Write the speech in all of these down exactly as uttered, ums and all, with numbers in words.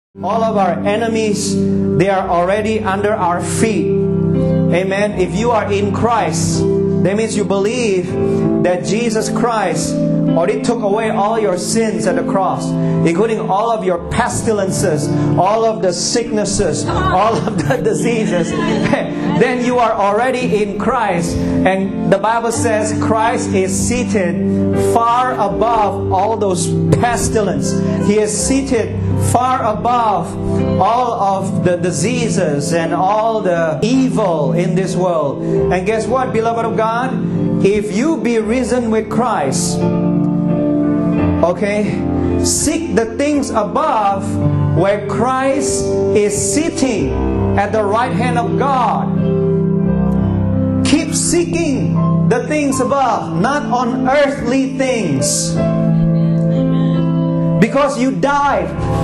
All of our enemies, they are already under our feet. Amen. If you are in Christ, that means you believe that Jesus Christ already took away all your sins at the cross, including all of your pestilences, all of the sicknesses, all of the diseases. Then you are already in Christ. And the Bible says Christ is seated far above all those pestilence. He is seated far above all of the diseases and all the evil in this world. And guess what, beloved of God? If you be risen with Christ, okay, seek the things above where Christ is sitting at the right hand of God. Keep seeking the things above, not on earthly things. Because you died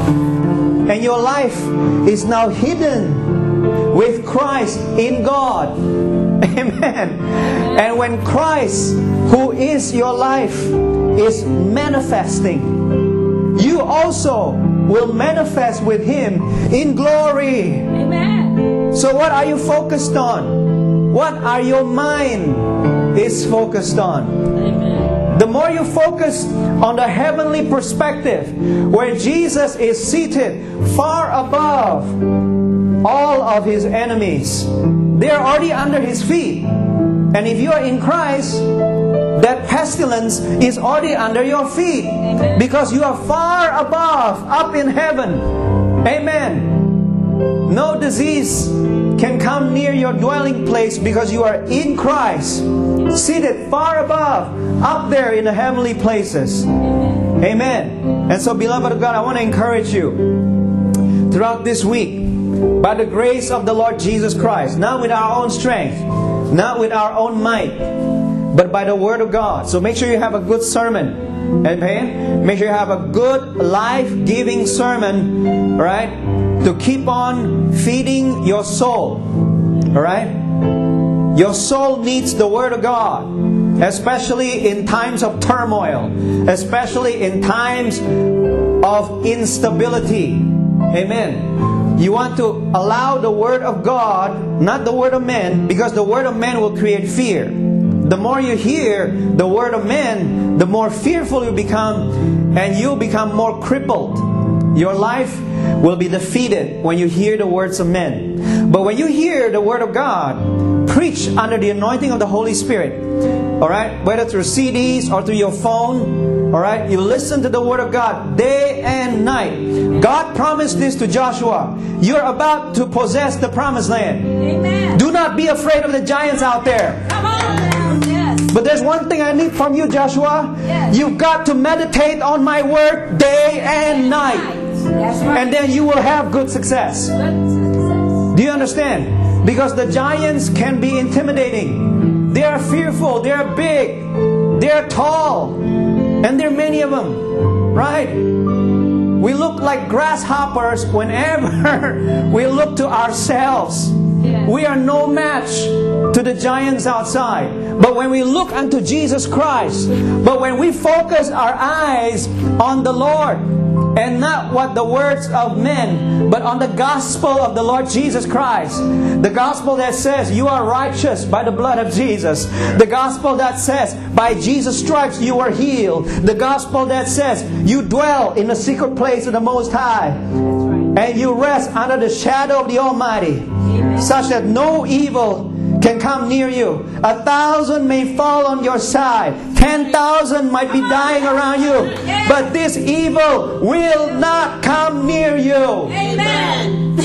and your life is now hidden with Christ in God. Amen. And when Christ, who is your life, is manifesting, you also will manifest with Him in glory. Amen. So what are you focused on? What are your mind is focused on? Amen. The more you focus on the heavenly perspective, where Jesus is seated far above all of His enemies, they are already under His feet. And if you are in Christ, that pestilence is already under your feet. Amen. Because you are far above, up in heaven. Amen. No disease can come near your dwelling place because you are in Christ, seated far above, up there in the heavenly places. Amen. Amen. And so, beloved of God, I want to encourage you throughout this week, by the grace of the Lord Jesus Christ, not with our own strength, not with our own might, but by the Word of God. So make sure you have a good sermon. Amen. Make sure you have a good life-giving sermon, right, to keep on feeding your soul. Alright? Your soul needs the Word of God, especially in times of turmoil, especially in times of instability. Amen. You want to allow the Word of God, not the word of man, because the word of man will create fear. The more you hear the word of man, the more fearful you become, and you become more crippled. Your life will be defeated when you hear the words of men. But when you hear the Word of God preached under the anointing of the Holy Spirit, alright, whether through C Ds or through your phone, alright, you listen to the Word of God day and night. God promised this to Joshua. You're about to possess the promised land. Amen. Do not be afraid of the giants out there. Come on. Yes. But there's one thing I need from you, Joshua. Yes. You've got to meditate on my Word day and night. That's right. And then you will have good success. Good success. Do you understand? Because the giants can be intimidating. They are fearful. They are big. They are tall. And there are many of them. Right? We look like grasshoppers whenever we look to ourselves. Yes. We are no match to the giants outside. But when we look unto Jesus Christ, but when we focus our eyes on the Lord, and not what the words of men, but on the gospel of the Lord Jesus Christ. The gospel that says you are righteous by the blood of Jesus. The gospel that says by Jesus' stripes you are healed. The gospel that says you dwell in the secret place of the Most High. That's right. And you rest under the shadow of the Almighty. Amen. Such that no evil can come near you. A thousand may fall on your side. Ten thousand might be dying around you. But this evil will not come near you. Amen.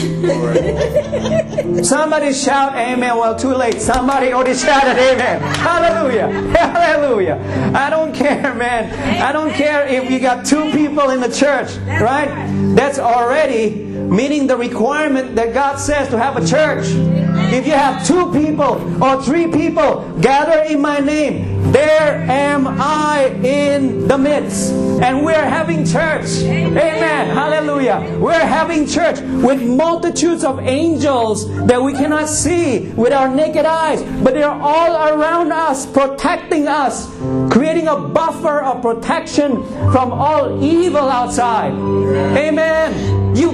Somebody shout amen. Well, too late. Somebody already shouted amen. Hallelujah. Hallelujah. I don't care, man. I don't care if you got two people in the church. Right? That's already meeting the requirement that God says to have a church. If you have two people or three people gather in my name, there am I in the midst. And we're having church. Amen. Amen. Hallelujah. We're having church with multitudes of angels that we cannot see with our naked eyes, but they're all around us, protecting us, creating a buffer of protection from all evil outside. Amen. You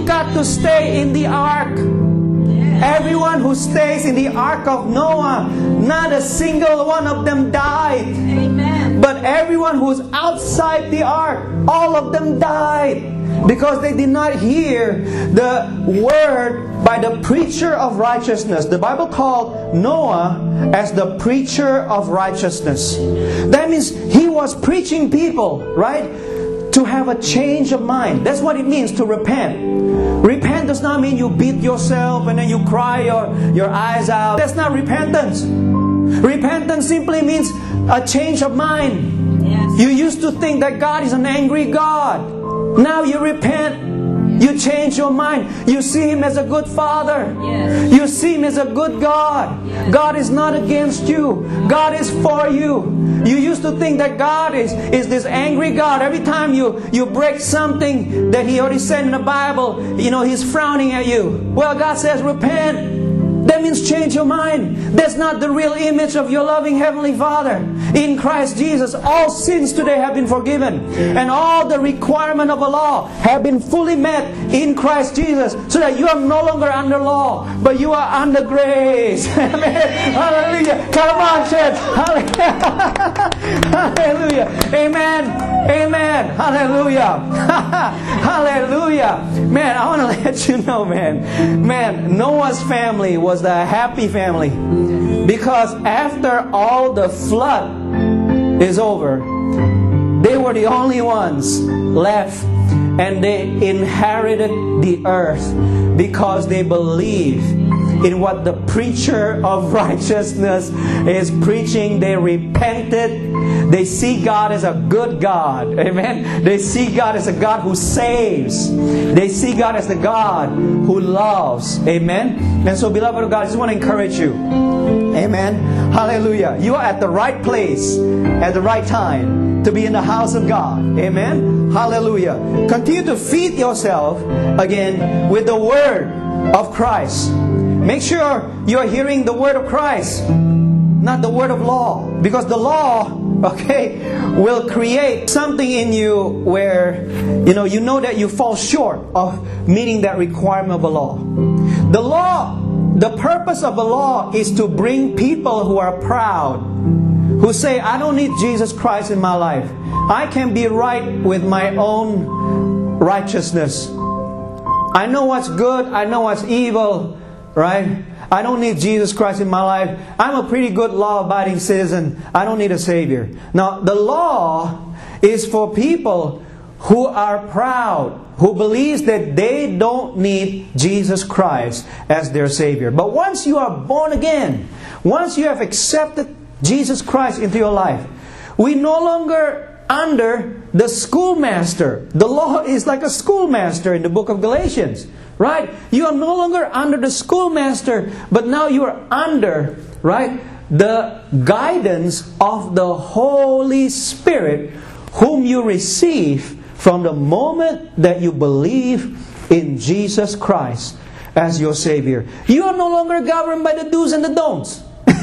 got to stay in the ark. Everyone who stays in the ark of Noah, not a single one of them died. Amen. But everyone who's outside the ark, all of them died. Because they did not hear the word by the preacher of righteousness. The Bible called Noah as the preacher of righteousness. That means he was preaching people, right? To have a change of mind. That's what it means to repent. Repent does not mean you beat yourself and then you cry your, your eyes out. That's not repentance. Repentance simply means a change of mind. Yes. You used to think that God is an angry God. Now you repent. You change your mind. You see Him as a good Father. Yes. You see Him as a good God. Yes. God is not against you. God is for you. You used to think that God is, is this angry God. Every time you, you break something that He already said in the Bible, you know, He's frowning at you. Well, God says, repent. That means change your mind. That's not the real image of your loving Heavenly Father. In Christ Jesus, all sins today have been forgiven. And all the requirement of the law have been fully met in Christ Jesus. So that you are no longer under law, but you are under grace. Amen. Hallelujah. Come on, church. Hallelujah. Amen. Amen. Hallelujah. Hallelujah. Man, I want to let you know, man. Man, Noah's family was the happy family. Because after all the flood is over, they were the only ones left. And they inherited the earth because they believed in what the preacher of righteousness is preaching. They repented. They see God as a good God. Amen. They see God as a God who saves. They see God as the God who loves. Amen. And so, beloved of God, I just want to encourage you. Amen. Hallelujah. You are at the right place at the right time to be in the house of God. Amen. Hallelujah. Continue to feed yourself again with the Word of Christ. Make sure you're hearing the Word of Christ, not the Word of law. Because the law, okay, will create something in you where, you know, you know that you fall short of meeting that requirement of the law. The law, the purpose of the law is to bring people who are proud, who say, I don't need Jesus Christ in my life. I can be right with my own righteousness. I know what's good, I know what's evil, right? I don't need Jesus Christ in my life. I'm a pretty good law-abiding citizen. I don't need a Savior. Now, the law is for people who are proud, who believes that they don't need Jesus Christ as their Savior. But once you are born again, once you have accepted Jesus Christ into your life, we no longer under the schoolmaster. The law is like a schoolmaster in the book of Galatians, right? You are no longer under the schoolmaster, but now you are under, right, the guidance of the Holy Spirit, whom you receive from the moment that you believe in Jesus Christ as your Savior. You are no longer governed by the do's and the don'ts.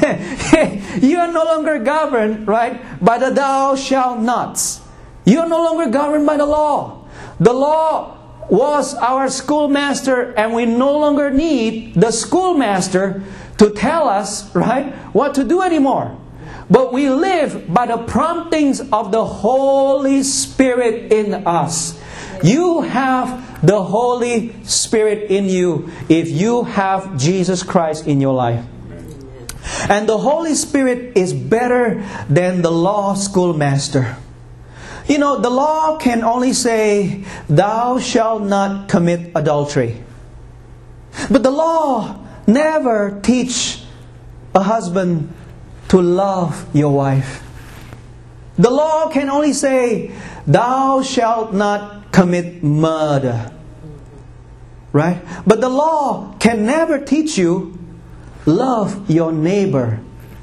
You are no longer governed, right, by the thou shalt nots. You are no longer governed by the law. The law was our schoolmaster, and we no longer need the schoolmaster to tell us, right, what to do anymore. But we live by the promptings of the Holy Spirit in us. You have the Holy Spirit in you if you have Jesus Christ in your life. And the Holy Spirit is better than the law schoolmaster. You know, the law can only say, thou shalt not commit adultery. But the law never teach a husband to love your wife. The law can only say, thou shalt not commit murder. Right? But the law can never teach you, love your neighbor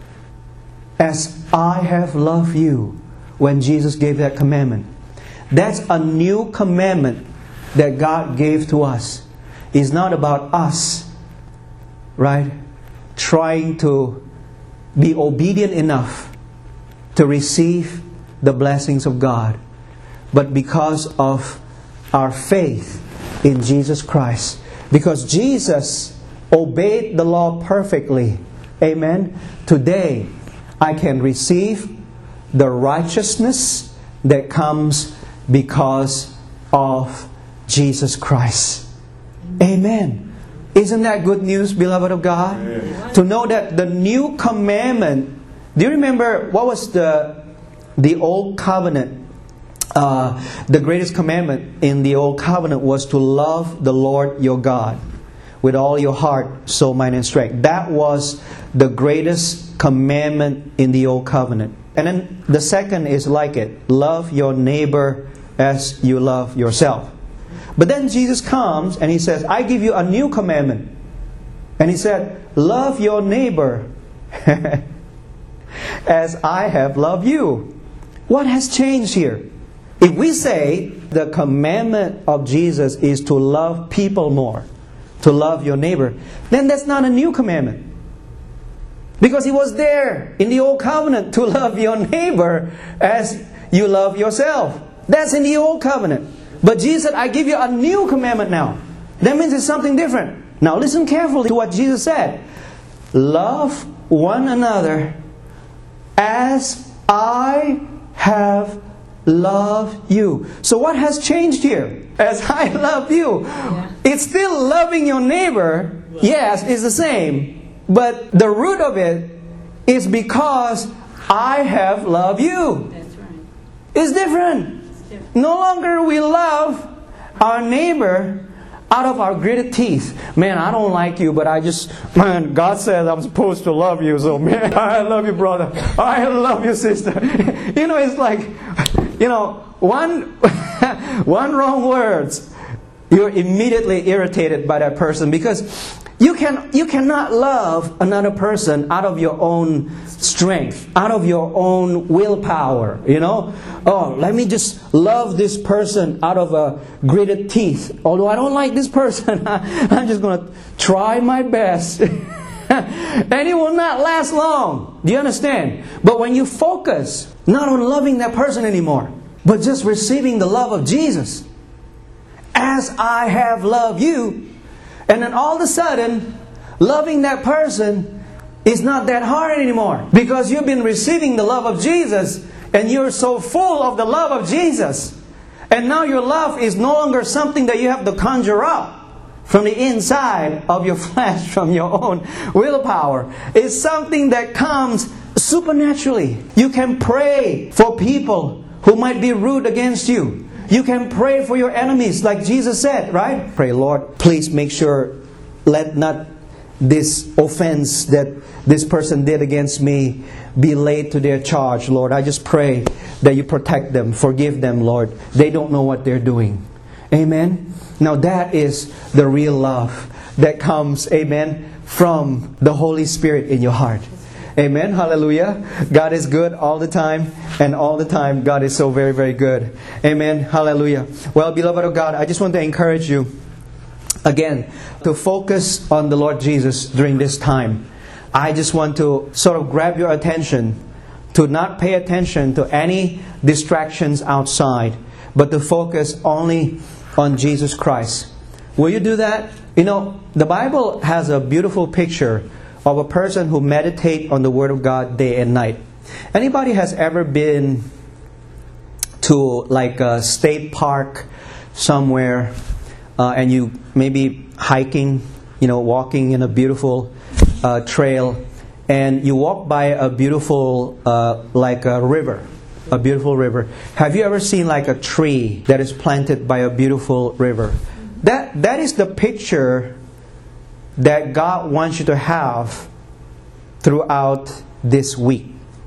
as I have loved you, when Jesus gave that commandment. That's a new commandment that God gave to us. It's not about us, right, trying to be obedient enough to receive the blessings of God. But because of our faith in Jesus Christ. Because Jesus obeyed the law perfectly. Amen. Today, I can receive the righteousness that comes because of Jesus Christ. Amen. Isn't that good news, beloved of God? Amen. To know that the new commandment, do you remember what was the the old covenant? Uh, the greatest commandment in the old covenant was to love the Lord your God with all your heart, soul, mind, and strength. That was the greatest commandment in the old covenant. And then the second is like it. Love your neighbor as you love yourself. But then Jesus comes and He says, I give you a new commandment. And He said, love your neighbor as I have loved you. What has changed here? If we say the commandment of Jesus is to love people more, to love your neighbor, then that's not a new commandment. Because He was there in the old covenant to love your neighbor as you love yourself. That's in the old covenant. But Jesus said, I give you a new commandment now. That means it's something different. Now listen carefully to what Jesus said. Love one another as I have loved you. So what has changed here? As I love you. Yeah. It's still loving your neighbor. Yes, it's the same. But the root of it is because I have loved you. That's right. It's different. It's different. No longer we love our neighbor out of our gritted teeth. Man, I don't like you, but I just, man, God says I'm supposed to love you. So, man, I love you, brother. I love you, sister. You know, it's like, you know, one, one wrong words, you're immediately irritated by that person, because you can you cannot love another person out of your own strength, out of your own willpower. You know, oh, let me just love this person out of a gritted teeth. Although I don't like this person, I'm just going to try my best. And it will not last long. Do you understand? But when you focus not on loving that person anymore, but just receiving the love of Jesus, as I have loved you, and then all of a sudden, loving that person is not that hard anymore. Because you've been receiving the love of Jesus, and you're so full of the love of Jesus. And now your love is no longer something that you have to conjure up from the inside of your flesh, from your own willpower. It's something that comes supernaturally. You can pray for people who might be rude against you. You can pray for your enemies, like Jesus said, right? Pray, Lord, please make sure, let not this offense that this person did against me be laid to their charge, Lord. I just pray that you protect them, forgive them, Lord. They don't know what they're doing. Amen? Now that is the real love that comes, amen, from the Holy Spirit in your heart. Amen. Hallelujah. God is good all the time. And all the time, God is so very, very good. Amen. Hallelujah. Well, beloved of God, I just want to encourage you, again, to focus on the Lord Jesus during this time. I just want to sort of grab your attention to not pay attention to any distractions outside, but to focus only on Jesus Christ. Will you do that? You know, the Bible has a beautiful picture of a person who meditate on the Word of God day and night. Anybody has ever been to like a state park somewhere, uh, and you maybe hiking, you know, walking in a beautiful uh, trail, and you walk by a beautiful, uh, like a river, a beautiful river. Have you ever seen like a tree that is planted by a beautiful river? That that is the picture that God wants you to have throughout this week.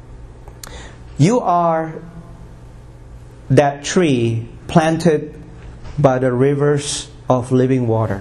You are that tree planted by the rivers of living water.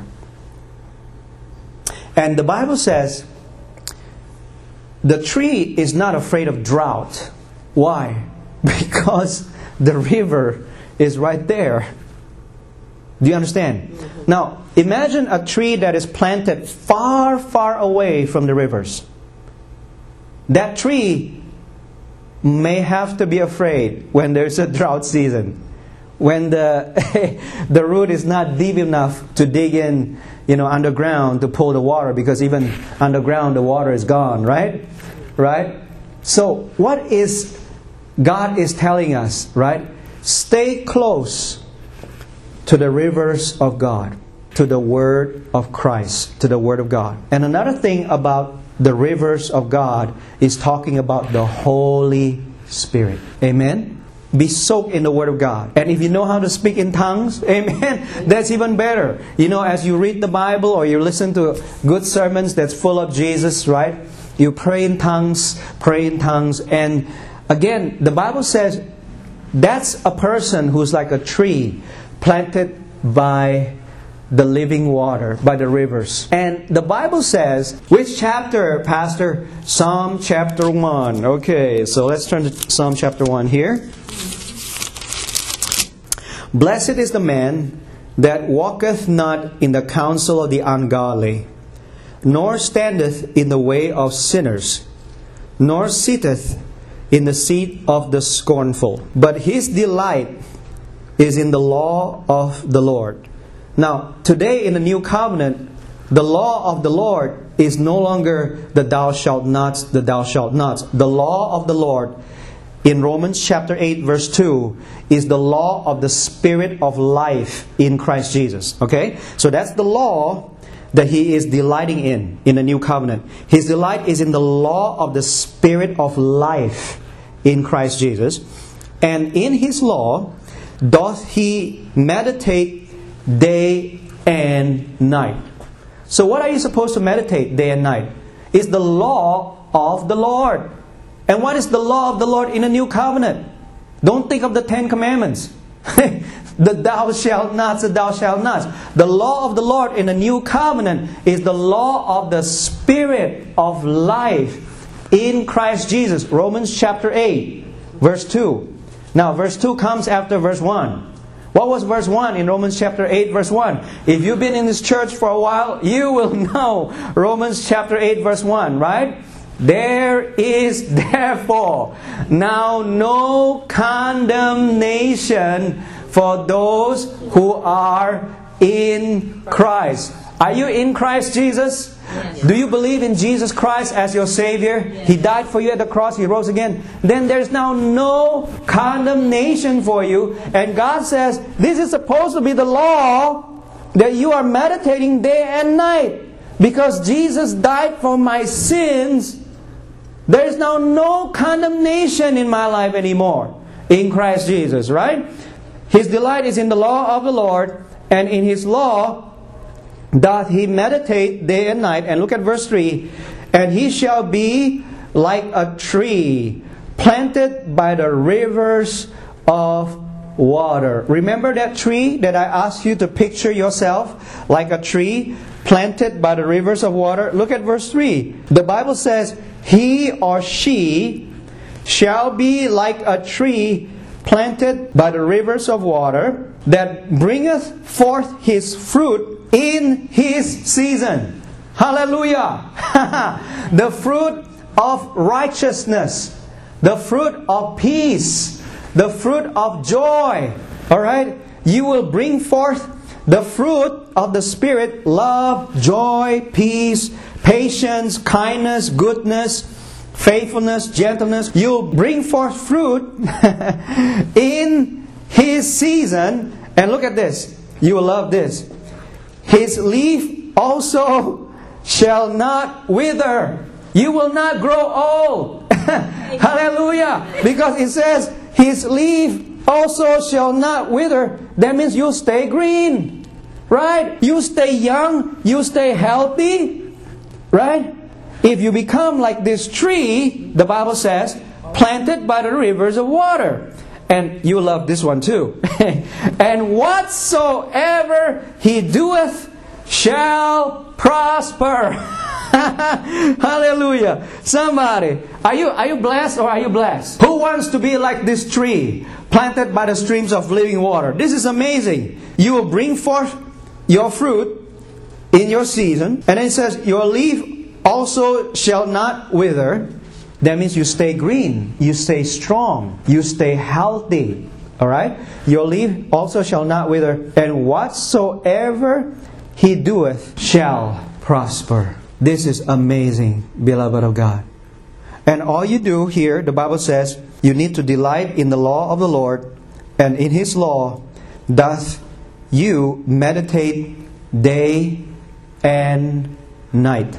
And the Bible says the tree is not afraid of drought. Why? Because the river is right there. Do you understand? Now, imagine a tree that is planted far, far away from the rivers. That tree may have to be afraid when there's a drought season. when the the root is not deep enough to dig in, you know, underground to pull the water, because even underground the water is gone, right? Right? So what is God is telling us, right? Stay close to the rivers of God, to the Word of Christ, to the Word of God. And another thing about the rivers of God is talking about the Holy Spirit. Amen? Be soaked in the Word of God. And if you know how to speak in tongues, amen, that's even better. You know, as you read the Bible or you listen to good sermons that's full of Jesus, right? You pray in tongues, pray in tongues. And again, the Bible says that's a person who's like a tree planted by the living water, by the rivers. And the Bible says, which chapter, Pastor? Psalm chapter one. Okay, so let's turn to Psalm chapter one here. Blessed is the man that walketh not in the counsel of the ungodly, nor standeth in the way of sinners, nor sitteth in the seat of the scornful. But his delight is in the law of the Lord. Now, today in the New Covenant, the law of the Lord is no longer the thou shalt nots, the thou shalt nots. The law of the Lord in Romans chapter eight verse two is the law of the Spirit of life in Christ Jesus. Okay? So that's the law that He is delighting in, in the New Covenant. His delight is in the law of the Spirit of life in Christ Jesus. And in His law doth He meditate day and night. So what are you supposed to meditate day and night? It's the law of the Lord. And what is the law of the Lord in the New Covenant? Don't think of the Ten Commandments. The thou shalt not, the thou shalt not. The law of the Lord in the New Covenant is the law of the Spirit of life in Christ Jesus. Romans chapter eight, verse two. Now, verse two comes after verse one. What was verse one in Romans chapter eight, verse one? If you've been in this church for a while, you will know Romans chapter eight, verse one, right? There is therefore now no condemnation for those who are in Christ. Are you in Christ Jesus? Yes. Do you believe in Jesus Christ as your Savior? Yes. He died for you at the cross. He rose again. Then there's now no condemnation for you. And God says this is supposed to be the law that you are meditating day and night. Because Jesus died for my sins, there is now no condemnation in my life anymore in Christ Jesus, right? His delight is in the law of the Lord, and in His law doth He meditate day and night. And look at verse three. And he shall be like a tree planted by the rivers of water. Remember that tree that I asked you to picture yourself like a tree planted by the rivers of water? Look at verse three. The Bible says, he or she shall be like a tree planted by the rivers of water, that bringeth forth his fruit in his season. Hallelujah! The fruit of righteousness, the fruit of peace, the fruit of joy. Alright? You will bring forth the fruit of the Spirit: love, joy, peace, patience, kindness, goodness, faithfulness, gentleness. You'll bring forth fruit in His season. And look at this. You will love this. His leaf also shall not wither. You will not grow old. Hallelujah. Because it says, His leaf also shall not wither. That means you'll stay green. Right? You stay young. You stay healthy. Right? If you become like this tree, the Bible says, planted by the rivers of water. And you love this one too. And whatsoever he doeth shall prosper. Hallelujah. Somebody, are you are you blessed or are you blessed? Who wants to be like this tree planted by the streams of living water? This is amazing. You will bring forth your fruit in your season. And then it says, your leaf also shall not wither. That means you stay green, you stay strong, you stay healthy. Alright? Your leaf also shall not wither, and whatsoever he doeth shall prosper. This is amazing, beloved of God. And all you do here, the Bible says, you need to delight in the law of the Lord, and in His law doth you meditate day and night.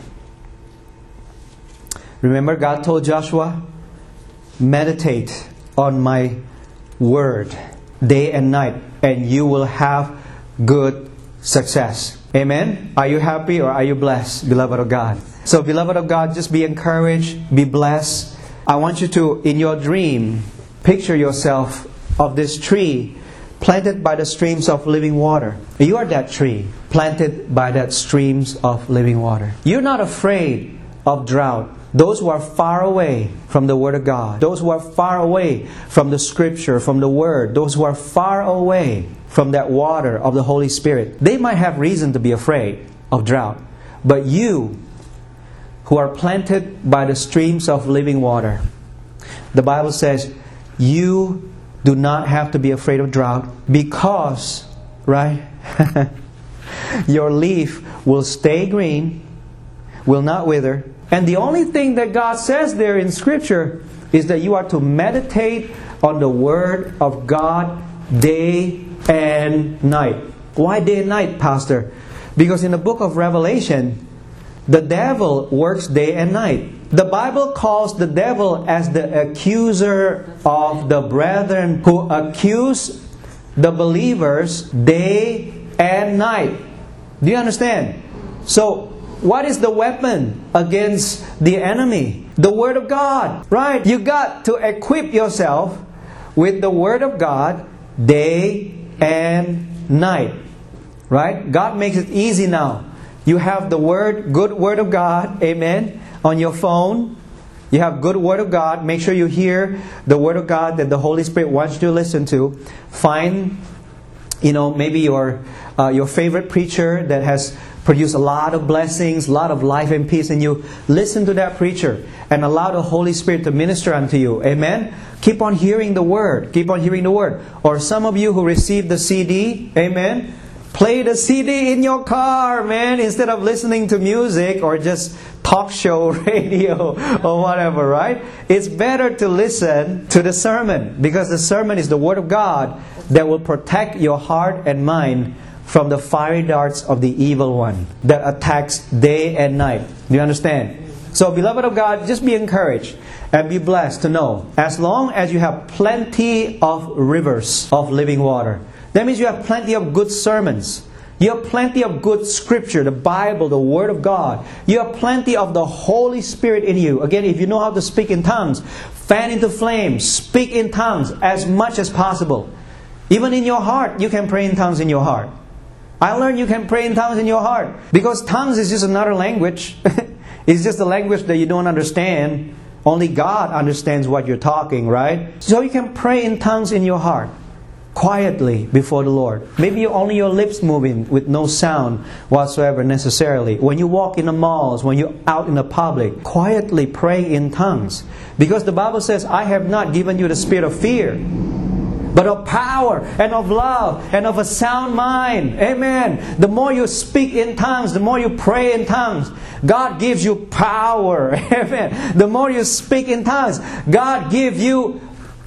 Remember, God told Joshua, meditate on my word day and night, and you will have good success. Amen? Are you happy or are you blessed, beloved of God? So, beloved of God, just be encouraged, be blessed. I want you to, in your dream, picture yourself of this tree planted by the streams of living water. You are that tree planted by that streams of living water. You're not afraid of drought. Those who are far away from the Word of God, those who are far away from the Scripture, from the Word, those who are far away from that water of the Holy Spirit, they might have reason to be afraid of drought. But you, who are planted by the streams of living water, the Bible says, you do not have to be afraid of drought because, right, your leaf will stay green, will not wither. And the only thing that God says there in Scripture is that you are to meditate on the Word of God day and night. Why day and night, Pastor? Because in the book of Revelation, the devil works day and night. The Bible calls the devil as the accuser of the brethren, who accuse the believers day and night. Do you understand? So, what is the weapon against the enemy? The Word of God, right? You got to equip yourself with the Word of God day and night, right? God makes it easy now. You have the Word, good Word of God, amen, on your phone. You have good Word of God. Make sure you hear the Word of God that the Holy Spirit wants you to listen to. Find, you know, maybe your uh, your favorite preacher that has produced a lot of blessings, a lot of life and peace in you. Listen to that preacher and allow the Holy Spirit to minister unto you. Amen? Keep on hearing the Word. Keep on hearing the Word. Or some of you who received the C D, amen? Play the C D in your car, man, instead of listening to music or just talk show radio or whatever, right? It's better to listen to the sermon, because the sermon is the Word of God that will protect your heart and mind from the fiery darts of the evil one that attacks day and night. Do you understand? So, beloved of God, just be encouraged and be blessed to know, as long as you have plenty of rivers of living water, that means you have plenty of good sermons. You have plenty of good Scripture, the Bible, the Word of God. You have plenty of the Holy Spirit in you. Again, if you know how to speak in tongues, fan into flames, speak in tongues as much as possible. Even in your heart, you can pray in tongues in your heart. I learned you can pray in tongues in your heart, because tongues is just another language. It's just a language that you don't understand. Only God understands what you're talking, right? So you can pray in tongues in your heart, quietly before the Lord. Maybe only your lips moving with no sound whatsoever necessarily. When you walk in the malls, when you're out in the public, quietly pray in tongues. Because the Bible says, I have not given you the spirit of fear, but of power and of love and of a sound mind. Amen. The more you speak in tongues, the more you pray in tongues, God gives you power. Amen. The more you speak in tongues, God gives you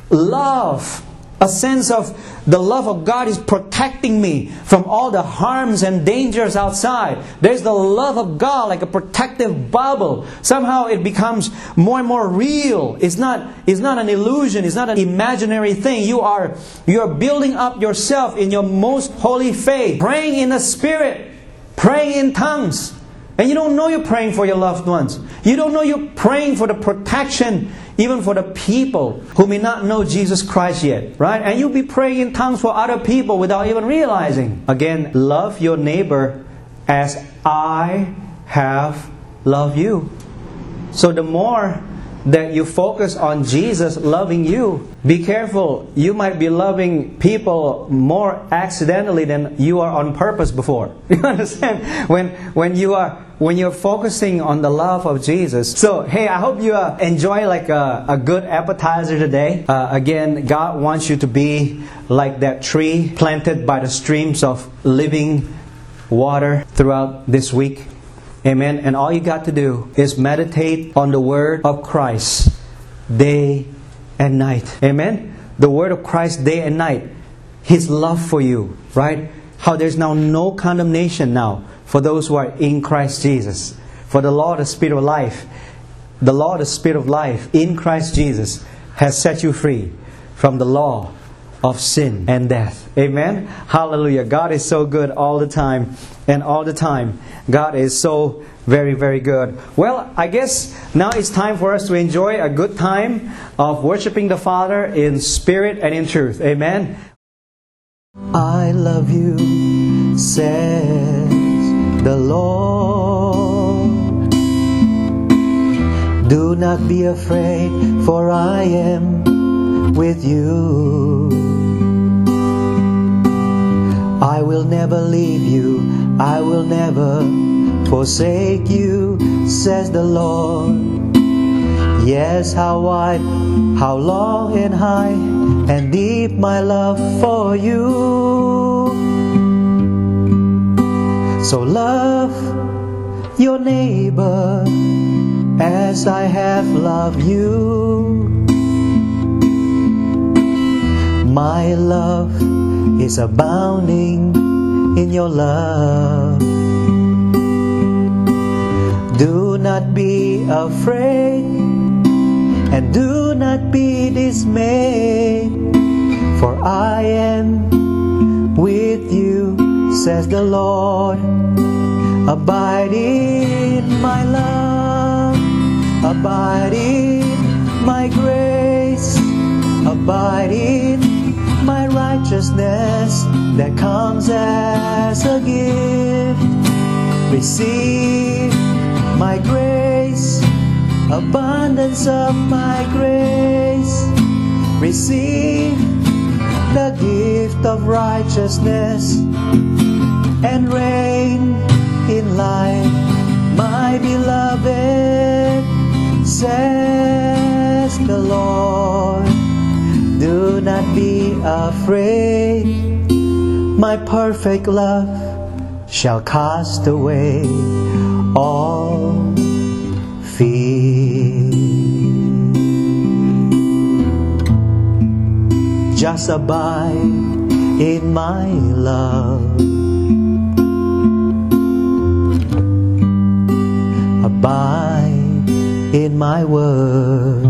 love. A sense of the love of God is protecting me from all the harms and dangers outside. There's the love of God like a protective bubble. Somehow it becomes more and more real. It's not, it's not an illusion. It's not an imaginary thing. You are, you are building up yourself in your most holy faith, praying in the Spirit, praying in tongues. And you don't know you're praying for your loved ones. You don't know you're praying for the protection, even for the people who may not know Jesus Christ yet, right? And you'll be praying in tongues for other people without even realizing. Again, love your neighbor as I have loved you. So the more that you focus on Jesus loving you. Be careful. You might be loving people more accidentally than you are on purpose before. You understand? When when you are when you're focusing on the love of Jesus. So, hey, I hope you uh, enjoy like a, a good appetizer today. Uh, again, God wants you to be like that tree planted by the streams of living water throughout this week. Amen. And all you got to do is meditate on the Word of Christ day and night. Amen. The Word of Christ day and night. His love for you, right? How there's now no condemnation now for those who are in Christ Jesus. For the law of the Spirit of life, the law of the Spirit of life in Christ Jesus has set you free from the law of sin and death. Amen. Hallelujah. God is so good all the time. And all the time, God is so very, very good. Well, I guess now it's time for us to enjoy a good time of worshiping the Father in spirit and in truth. Amen. I love you, says the Lord. Do not be afraid, for I am with you. I will never leave you, I will never forsake you, says the Lord. Yes, how wide, how long and high and deep my love for you. So love your neighbor as I have loved you. My love is abounding in your love. Do not be afraid and do not be dismayed, for I am with you, says the Lord. Abide in my love, abide in my grace, abide in my righteousness that comes as a gift. Receive my grace, abundance of my grace. Receive the gift of righteousness and reign in life, my beloved, says the Lord. Do not be afraid, my perfect love shall cast away all fear. Just abide in my love, abide in my word.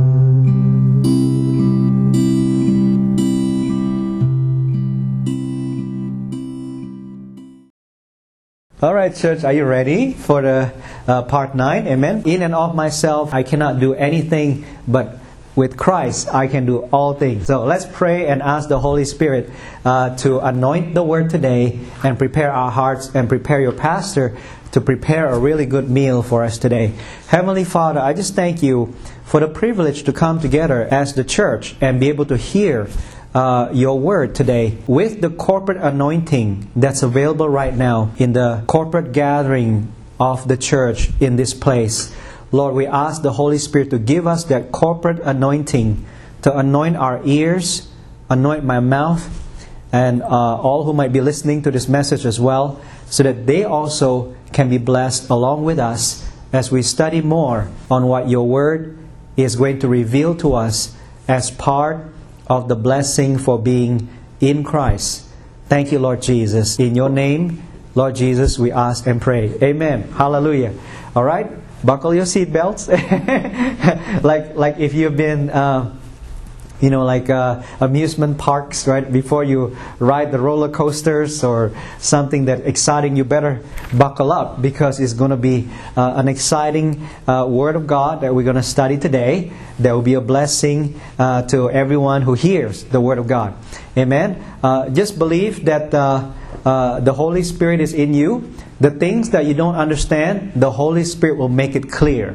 All right, church, are you ready for the uh, part nine? Amen. In and of myself, I cannot do anything, but with Christ, I can do all things. So let's pray and ask the Holy Spirit uh, to anoint the word today and prepare our hearts and prepare your pastor to prepare a really good meal for us today. Heavenly Father, I just thank you for the privilege to come together as the church and be able to hear Uh, your word today with the corporate anointing that's available right now in the corporate gathering of the church in this place. Lord, we ask the Holy Spirit to give us that corporate anointing to anoint our ears, anoint my mouth, and uh, all who might be listening to this message as well, so that they also can be blessed along with us as we study more on what your word is going to reveal to us as part of the blessing for being in Christ. Thank you, Lord Jesus. In your name, Lord Jesus, we ask and pray. Amen. Hallelujah. All right. Buckle your seatbelts. like like if you've been, uh, you know, like uh, amusement parks, right? Before you ride the roller coasters or something that exciting, you better buckle up, because it's going to be uh, an exciting uh, Word of God that we're going to study today. There will be a blessing uh, to everyone who hears the Word of God. Amen. Uh, just believe that uh, uh, the Holy Spirit is in you. The things that you don't understand, the Holy Spirit will make it clear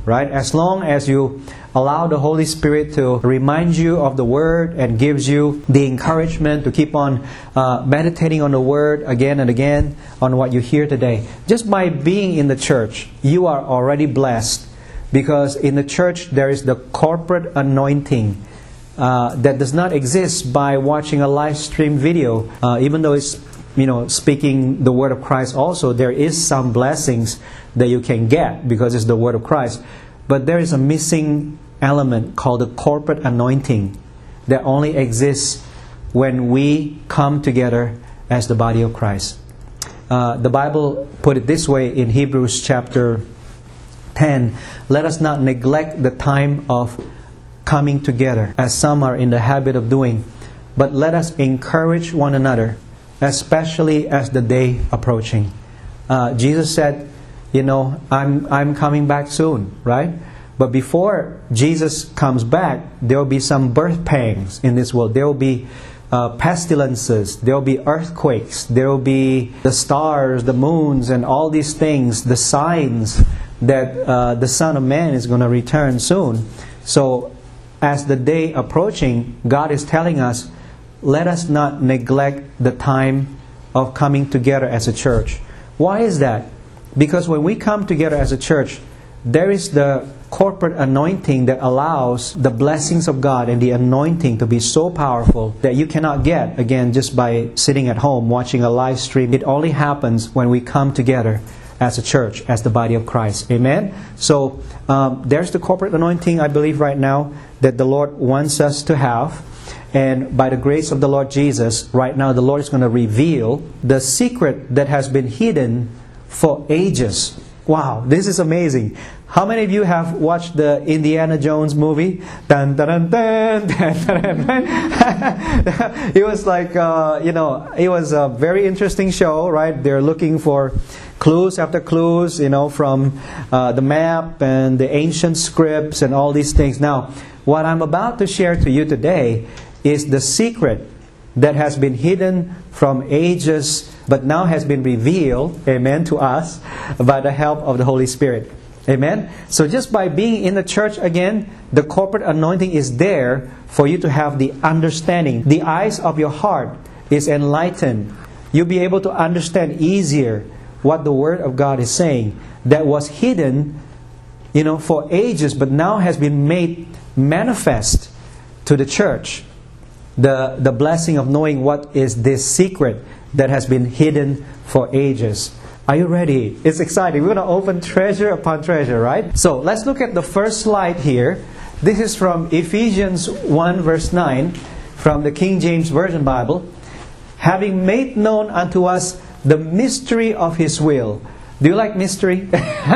right? As long as you allow the Holy Spirit to remind you of the Word and gives you the encouragement to keep on uh, meditating on the Word again and again on what you hear today. Just by being in the church, you are already blessed, because in the church there is the corporate anointing uh, that does not exist by watching a live stream video. Uh, even though it's, you know, speaking the Word of Christ also, there is some blessings that you can get because it's the Word of Christ. But there is a missing element called the corporate anointing that only exists when we come together as the body of Christ. Uh, the Bible put it this way in Hebrews chapter ten. Let us not neglect the time of coming together, as some are in the habit of doing, but let us encourage one another, especially as the day approaching. Uh, Jesus said, you know, I'm I'm coming back soon, right? But before Jesus comes back, there will be some birth pangs in this world. There will be uh, pestilences. There will be earthquakes. There will be the stars, the moons, and all these things, the signs that uh, the Son of Man is going to return soon. So, as the day approaching, God is telling us, let us not neglect the time of coming together as a church. Why is that? Because when we come together as a church, there is the corporate anointing that allows the blessings of God and the anointing to be so powerful that you cannot get, again, just by sitting at home watching a live stream. It only happens when we come together as a church, as the body of Christ. Amen? So, um, there's the corporate anointing, I believe, right now that the Lord wants us to have. And by the grace of the Lord Jesus, right now the Lord is going to reveal the secret that has been hidden for ages. Wow, this is amazing. How many of you have watched the Indiana Jones movie? Dun, dun, dun, dun, dun, dun, dun. It was like, uh, you know, it was a very interesting show, right? They're looking for clues after clues, you know, from uh, the map and the ancient scripts and all these things. Now, what I'm about to share to you today is the secret that has been hidden from ages, but now has been revealed, amen, to us by the help of the Holy Spirit. Amen? So just by being in the church again, the corporate anointing is there for you to have the understanding. The eyes of your heart is enlightened. You'll be able to understand easier what the Word of God is saying that was hidden, you know, for ages, but now has been made manifest to the church. The, the blessing of knowing what is this secret that has been hidden for ages. Are you ready? It's exciting. We're going to open treasure upon treasure, right? So let's look at the first slide here. This is from Ephesians one verse nine from the King James Version Bible. Having made known unto us the mystery of His will. Do you like mystery?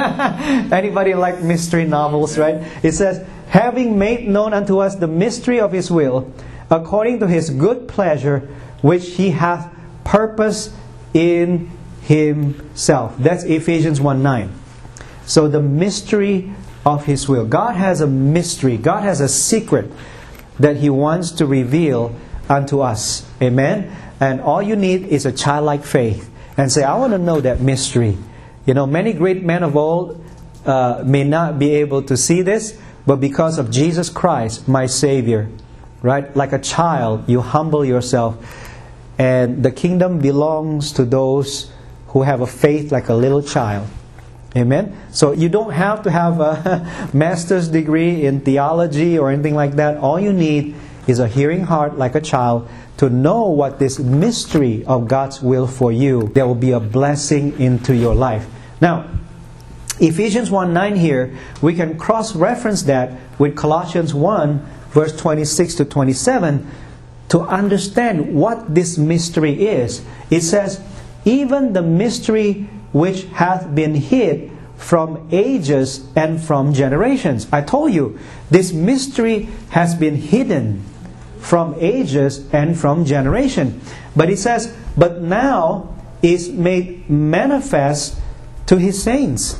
Anybody like mystery novels, right? It says, having made known unto us the mystery of His will, according to His good pleasure, which He hath purposed in Himself. That's Ephesians one nine. So the mystery of His will. God has a mystery. God has a secret that He wants to reveal unto us. Amen? And all you need is a childlike faith. And say, I want to know that mystery. You know, many great men of old uh, may not be able to see this, but because of Jesus Christ, my Savior, right? Like a child, you humble yourself. And the kingdom belongs to those who have a faith like a little child. Amen? So you don't have to have a master's degree in theology or anything like that. All you need is a hearing heart like a child to know what this mystery of God's will for you. There will be a blessing into your life. Now, Ephesians one nine here, we can cross-reference that with Colossians one verse twenty-six to twenty-seven to understand what this mystery is. It says, even the mystery which hath been hid from ages and from generations. I told you, this mystery has been hidden from ages and from generation. But it says, but now is made manifest to His saints.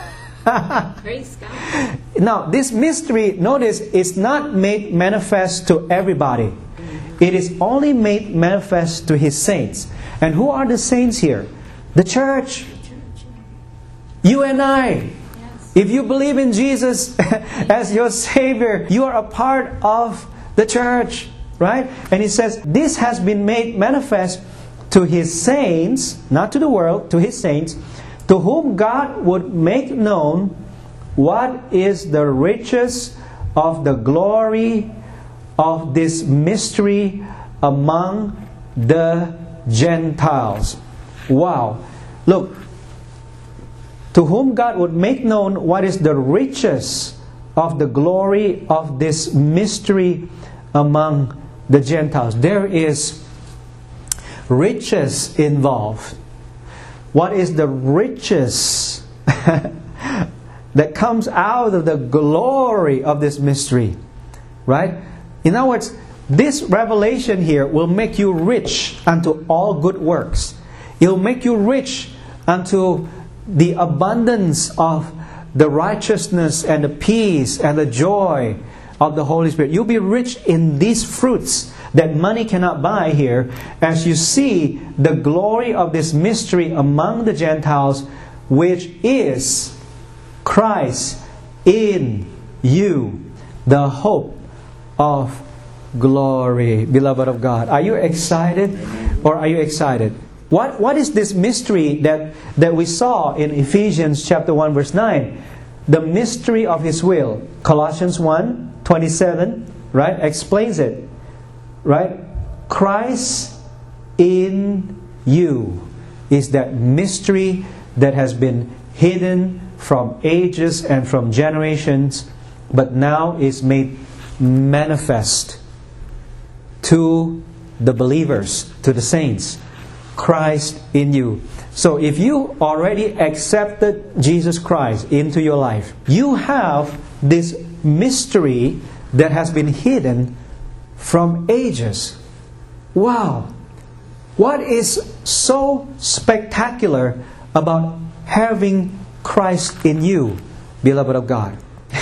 Praise God. Now, this mystery, notice, is not made manifest to everybody. It is only made manifest to His saints. And who are the saints here? The church. You and I. Yes. If you believe in Jesus as your Savior, you are a part of the church, right? And He says, this has been made manifest to His saints, not to the world, to His saints, to whom God would make known what is the riches of the glory of this mystery among the Gentiles. Wow. Look, to whom God would make known what is the riches of the glory of this mystery among the Gentiles. There is riches involved. What is the riches that comes out of the glory of this mystery? Right? In other words, this revelation here will make you rich unto all good works. It will make you rich unto the abundance of the righteousness and the peace and the joy of the Holy Spirit. You'll be rich in these fruits that money cannot buy here as you see the glory of this mystery among the Gentiles, which is Christ in you, the hope of glory. Beloved of God, are you excited or are you excited? What, what is this mystery that, that we saw in Ephesians chapter one verse nine? The mystery of His will. Colossians one twenty-seven, right, explains it. Right? Christ in you is that mystery that has been hidden from ages and from generations, but now is made manifest to the believers, to the saints. Christ in you. So if you already accepted Jesus Christ into your life, you have this mystery that has been hidden from ages. Wow! What is so spectacular about having Christ in you, beloved of God?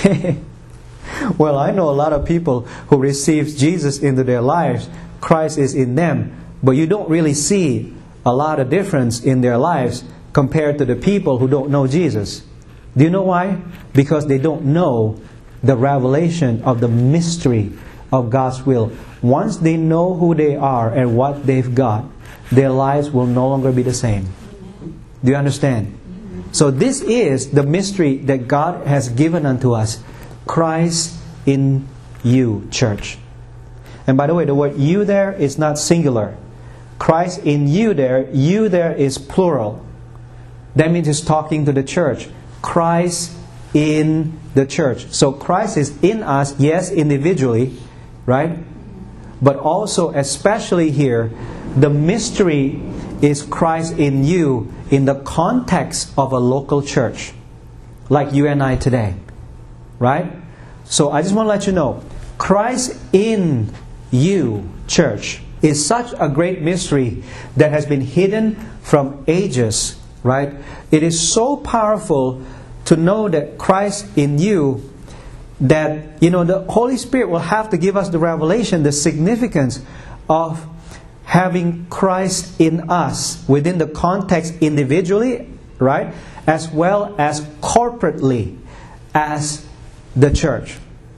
Well, I know a lot of people who receive Jesus into their lives. Christ is in them, but you don't really see a lot of difference in their lives compared to the people who don't know Jesus. Do you know why? Because they don't know the revelation of the mystery of God's will. Once they know who they are and what they've got, their lives will no longer be the same. Do you understand? So this is the mystery that God has given unto us. Christ in you, church. And by the way, the word you there is not singular. Christ in you there, you there is plural. That means it's talking to the church. Christ in the church. So Christ is in us, yes, individually, right? But also, especially here, the mystery is Christ in you in the context of a local church, like you and I today, right? So I just want to let you know, Christ in you, church, is such a great mystery that has been hidden from ages, right? It is so powerful to know that Christ in you, that, you know, the Holy Spirit will have to give us the revelation, the significance of having Christ in us within the context individually, right? As well as corporately as the church.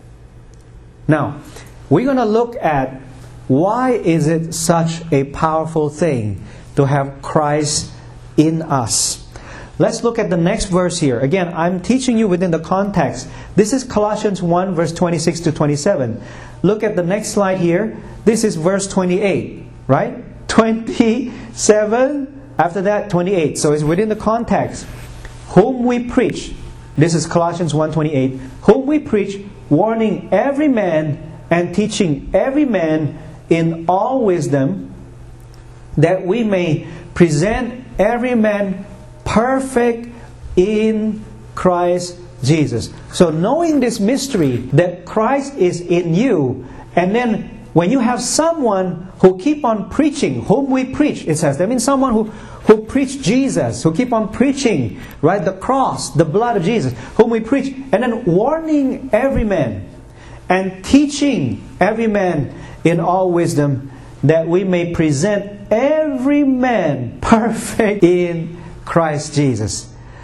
Now, we're going to look at why is it such a powerful thing to have Christ in us. Let's look at the next verse here. Again, I'm teaching you within the context. This is Colossians one verse twenty-six to twenty-seven. Look at the next slide here. This is verse twenty-eight, right? twenty-seven, after that twenty-eight. So it's within the context. Whom we preach. This is Colossians one twenty-eight. Whom we preach, warning every man and teaching every man in all wisdom, that we may present every man perfect in Christ Jesus. So knowing this mystery that Christ is in you, and then when you have someone who keep on preaching, whom we preach, it says, that means someone who, who preach Jesus, who keep on preaching, right, the cross, the blood of Jesus, whom we preach, and then warning every man and teaching every man in all wisdom, that we may present every man perfect in Christ Jesus.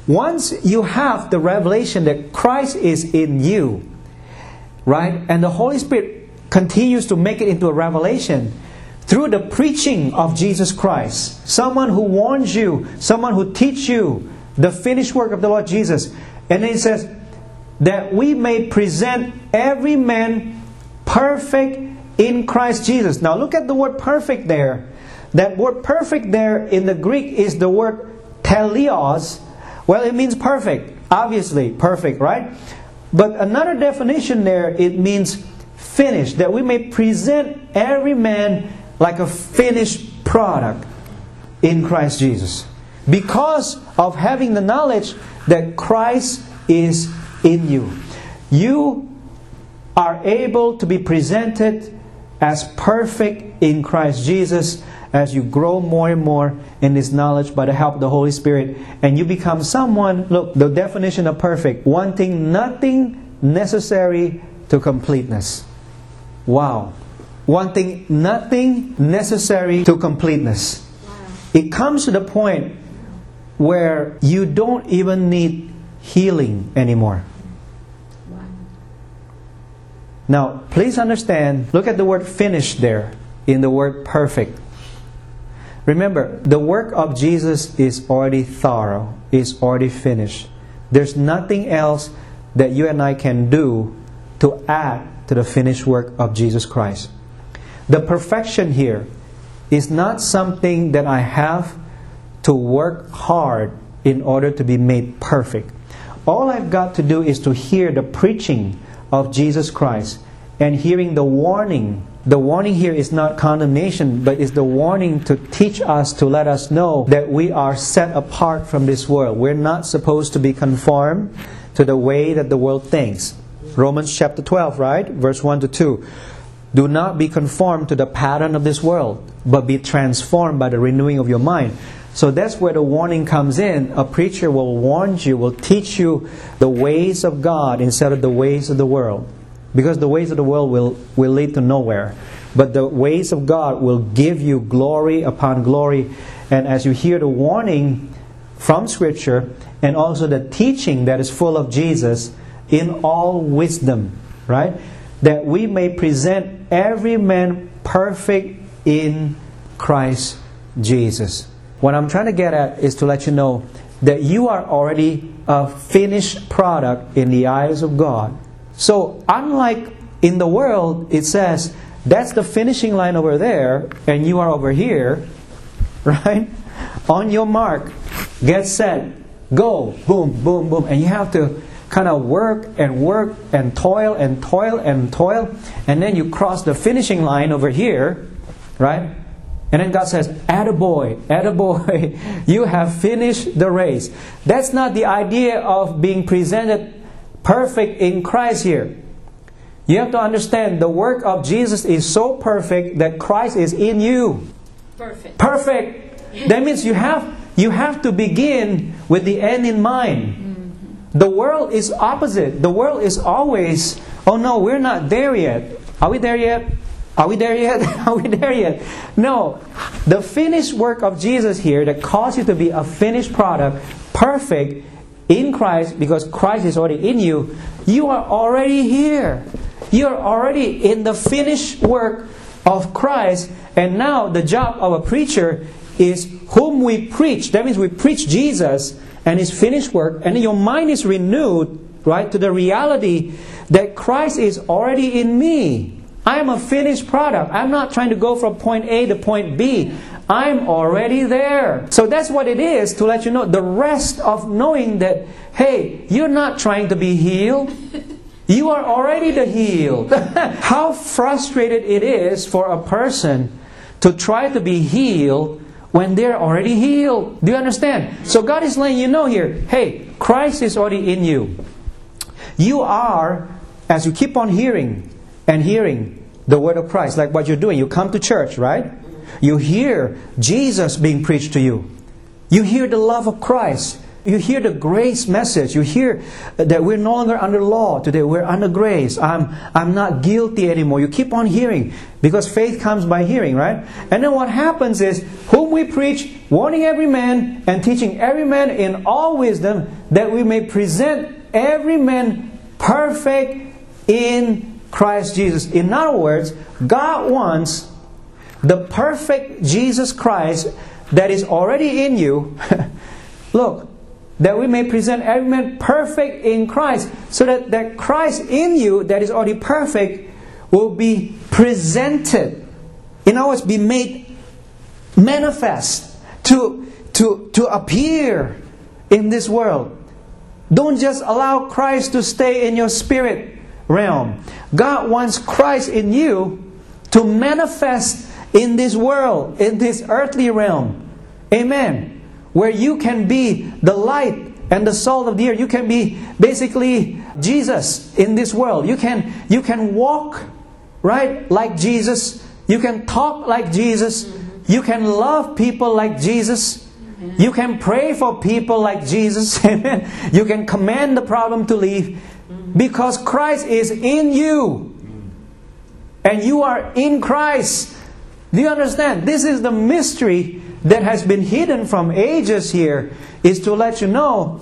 Once you have the revelation that Christ is in you, right, and the Holy Spirit continues to make it into a revelation through the preaching of Jesus Christ, someone who warns you, someone who teaches you the finished work of the Lord Jesus. And then it says, that we may present every man perfect in Christ Jesus. Now look at the word perfect there. That word perfect there in the Greek is the word teleos. Well, it means perfect. Obviously, perfect, right? But another definition there, it means finished. That we may present every man like a finished product in Christ Jesus. Because of having the knowledge that Christ is in you. You are able to be presented as perfect in Christ Jesus as you grow more and more in this knowledge by the help of the Holy Spirit. And you become someone, look, the definition of perfect, wanting nothing necessary to completeness. Wow. Wanting nothing necessary to completeness. Wow. It comes to the point where you don't even need healing anymore. Wow. Now, please understand, look at the word finished there in the word perfect. Remember, the work of Jesus is already thorough, is already finished. There's nothing else that you and I can do to add to the finished work of Jesus Christ. The perfection here is not something that I have to work hard in order to be made perfect. All I've got to do is to hear the preaching of Jesus Christ and hearing the warning. The warning here is not condemnation, but is the warning to teach us, to let us know that we are set apart from this world. We're not supposed to be conformed to the way that the world thinks. Romans chapter twelve, right? Verse one to two. Do not be conformed to the pattern of this world, but be transformed by the renewing of your mind. So that's where the warning comes in. A preacher will warn you, will teach you the ways of God instead of the ways of the world. Because the ways of the world will, will lead to nowhere. But the ways of God will give you glory upon glory. And as you hear the warning from Scripture, and also the teaching that is full of Jesus, in all wisdom, right? That we may present every man perfect in Christ Jesus. What I'm trying to get at is to let you know that you are already a finished product in the eyes of God. So unlike in the world, it says, that's the finishing line over there, and you are over here, right? On your mark, get set, go, boom, boom, boom. And you have to kind of work and work and toil and toil and toil. And then you cross the finishing line over here, right? And then God says, attaboy, attaboy, you have finished the race. That's not the idea of being presented perfect in Christ here. You have to understand the work of Jesus is so perfect that Christ is in you. Perfect. Perfect. That means you have you have to begin with the end in mind. Mm-hmm. The world is opposite. The world is always, oh no, we're not there yet. Are we there yet? Are we there yet? Are we there yet? No. The finished work of Jesus here that caused you to be a finished product, perfect in Christ, because Christ is already in you, you are already here. You are already in the finished work of Christ. And now the job of a preacher is whom we preach. That means we preach Jesus and His finished work. And your mind is renewed, right, to the reality that Christ is already in me. I am a finished product. I'm not trying to go from point A to point B. I'm already there. So that's what it is, to let you know the rest of knowing that, hey, you're not trying to be healed. You are already the healed. How frustrated it is for a person to try to be healed when they're already healed. Do you understand? So God is letting you know here, hey, Christ is already in you. You are, as you keep on hearing and hearing the word of Christ, like what you're doing. You come to church, right? You hear Jesus being preached to you. You hear the love of Christ. You hear the grace message. You hear that we're no longer under law today. We're under grace. I'm, I'm not guilty anymore. You keep on hearing because faith comes by hearing, right? And then what happens is, whom we preach, warning every man and teaching every man in all wisdom, that we may present every man perfect in Christ Jesus. In other words, God wants the perfect Jesus Christ that is already in you. Look, that we may present every man perfect in Christ, so that that Christ in you that is already perfect will be presented. In other words, be made manifest, to, to, to appear in this world. Don't just allow Christ to stay in your spirit realm. God wants Christ in you to manifest in this world, in this earthly realm. Amen. Where you can be the light and the salt of the earth. You can be basically Jesus in this world. You can, you can walk, right, like Jesus. You can talk like Jesus. You can love people like Jesus. You can pray for people like Jesus. Amen. You can command the problem to leave. Because Christ is in you. And you are in Christ. Do you understand? This is the mystery that has been hidden from ages here, is to let you know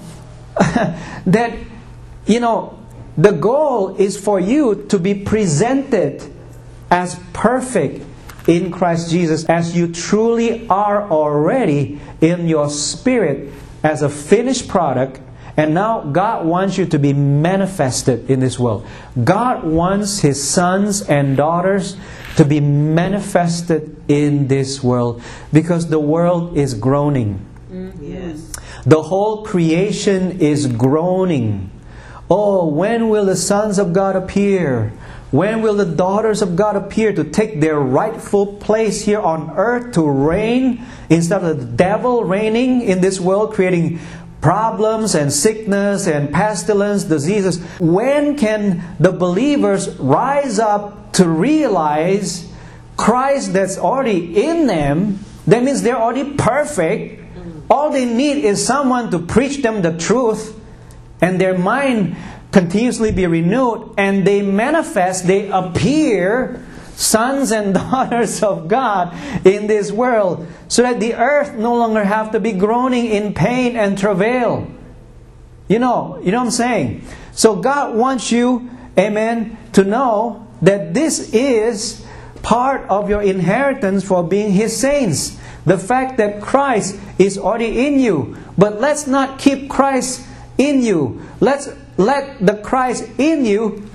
that, you know, the goal is for you to be presented as perfect in Christ Jesus, as you truly are already in your spirit as a finished product. And now God wants you to be manifested in this world. God wants His sons and daughters to be manifested in this world, because the world is groaning. Yes. The whole creation is groaning. Oh, when will the sons of God appear? When will the daughters of God appear to take their rightful place here on earth, to reign instead of the devil reigning in this world, creating problems and sickness and pestilence, diseases? When can the believers rise up to realize Christ that's already in them? That means they're already perfect. All they need is someone to preach them the truth, and their mind continuously be renewed, and they manifest, they appear sons and daughters of God in this world, so that the earth no longer have to be groaning in pain and travail. You know, you know what I'm saying? So God wants you, amen, to know that this is part of your inheritance for being His saints. The fact that Christ is already in you. But let's not keep Christ in you. Let's let the Christ in you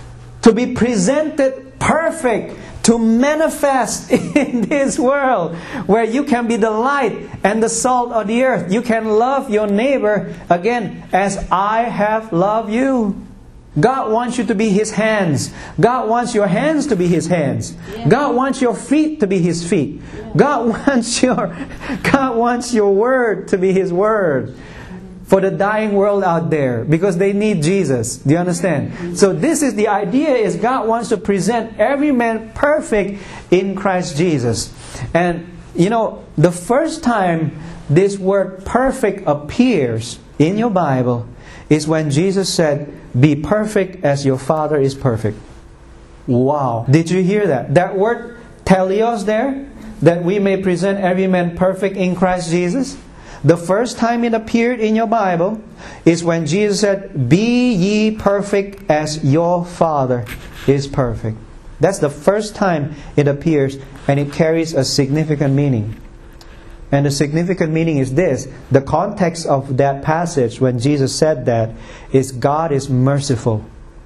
to be presented perfect, to manifest in this world, where you can be the light and the salt of the earth. You can love your neighbor, again, as I have loved you. God wants you to be His hands. God wants your hands to be His hands. Yeah. God wants your feet to be His feet. Yeah. God wants your God wants your word to be His word for the dying world out there, because they need Jesus. Do you understand? So this is the idea, is God wants to present every man perfect in Christ Jesus. And you know, the first time this word perfect appears in your Bible is when Jesus said, "Be perfect as your Father is perfect." Wow. Did you hear that? That word teleos there, that we may present every man perfect in Christ Jesus. The first time it appeared in your Bible is when Jesus said, "Be ye perfect as your Father is perfect." That's the first time it appears, and it carries a significant meaning. And the significant meaning is this. The context of that passage when Jesus said that is, God is merciful.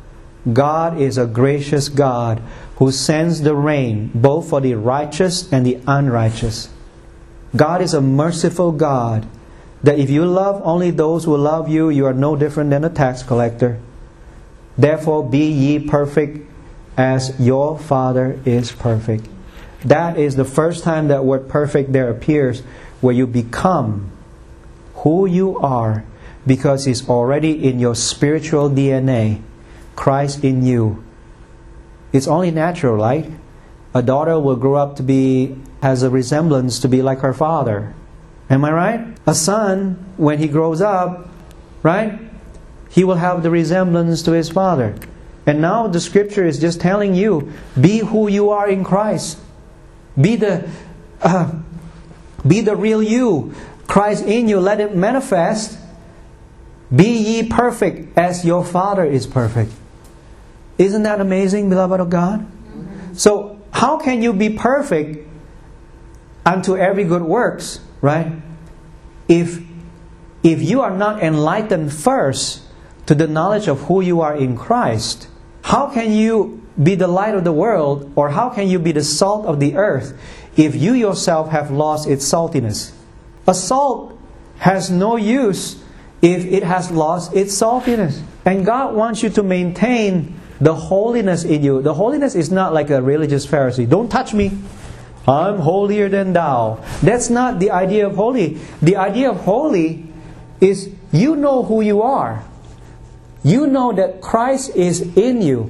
God is a gracious God who sends the rain both for the righteous and the unrighteous. God is a merciful God, that if you love only those who love you, you are no different than a tax collector. Therefore, be ye perfect as your Father is perfect. That is the first time that word perfect there appears, where you become who you are because He's already in your spiritual D N A. Christ in you. It's only natural, right? A daughter will grow up to be, has a resemblance to be like her father. Am I right? A son, when he grows up, right, he will have the resemblance to his father. And now the scripture is just telling you, be who you are in Christ. Be the uh, be the real you. Christ in you, let it manifest. Be ye perfect as your Father is perfect. Isn't that amazing, beloved of God? So how can you be perfect unto every good works, right? If if you are not enlightened first to the knowledge of who you are in Christ, how can you be the light of the world, or how can you be the salt of the earth if you yourself have lost its saltiness? A salt has no use if it has lost its saltiness. And God wants you to maintain the holiness in you. The holiness is not like a religious Pharisee. Don't touch me. I'm holier than thou. That's not the idea of holy. The idea of holy is you know who you are. You know that Christ is in you.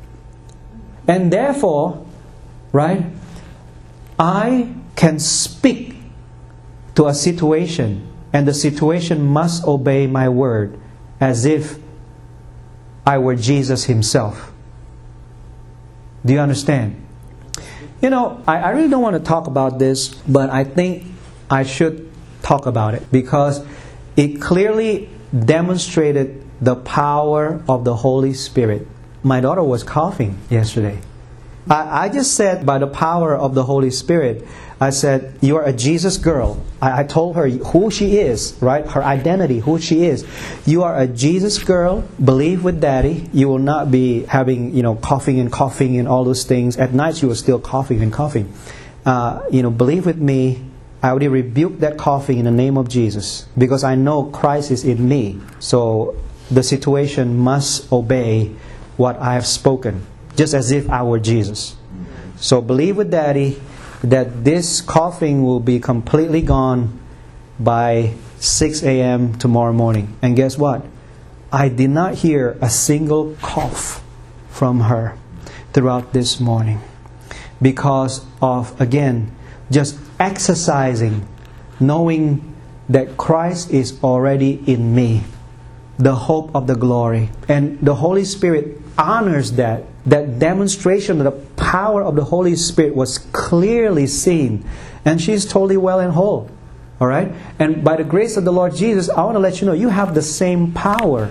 And therefore, right, I can speak to a situation, and the situation must obey my word as if I were Jesus Himself. Do you understand? You know, I, I really don't want to talk about this, but I think I should talk about it because it clearly demonstrated the power of the Holy Spirit. My daughter was coughing yesterday. I, I just said by the power of the Holy Spirit, I said, you're a Jesus girl. I, I told her who she is, right? Her identity, who she is. You are a Jesus girl. Believe with Daddy. You will not be having, you know, coughing and coughing and all those things. At night you will still coughing and coughing. Uh, you know, believe with me. I already rebuked that coughing in the name of Jesus because I know Christ is in me. So the situation must obey what I have spoken, just as if I were Jesus. So believe with Daddy that this coughing will be completely gone by six a.m. tomorrow morning. And guess what? I did not hear a single cough from her throughout this morning because of, again, just exercising, knowing that Christ is already in me, the hope of the glory. And the Holy Spirit honors that. That demonstration of the power of the Holy Spirit was clearly seen. And she's totally well and whole. Alright? And by the grace of the Lord Jesus, I want to let you know, you have the same power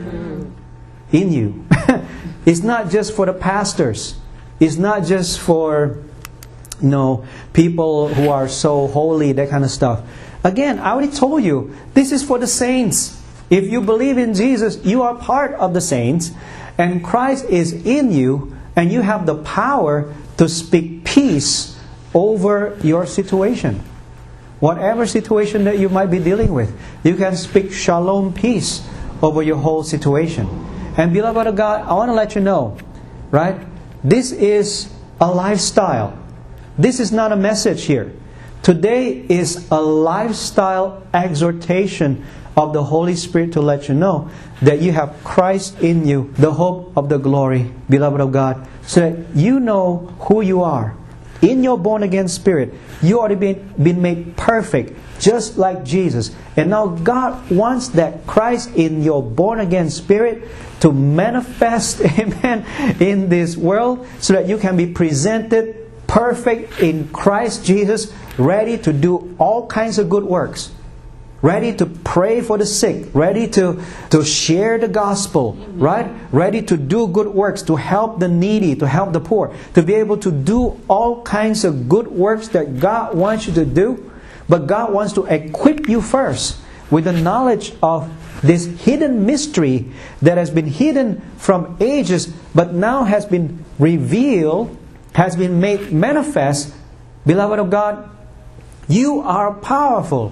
in you. It's not just for the pastors. It's not just for, you know, people who are so holy, that kind of stuff. Again, I already told you, this is for the saints. If you believe in Jesus, you are part of the saints. And Christ is in you, and you have the power to speak peace over your situation. Whatever situation that you might be dealing with, you can speak shalom, peace over your whole situation. And beloved of God, I want to let you know, right? This is a lifestyle. This is not a message here. Today is a lifestyle exhortation of the Holy Spirit to let you know that you have Christ in you, the hope of the glory, beloved of God, so that you know who you are. In your born-again spirit, you already been, been made perfect, just like Jesus. And now God wants that Christ in your born-again spirit to manifest, amen, in this world, so that you can be presented perfect in Christ Jesus, ready to do all kinds of good works. Ready to pray for the sick. Ready to, to share the gospel. Right? Ready to do good works. To help the needy. To help the poor. To be able to do all kinds of good works that God wants you to do. But God wants to equip you first with the knowledge of this hidden mystery that has been hidden from ages, but now has been revealed, has been made manifest. Beloved of God, you are powerful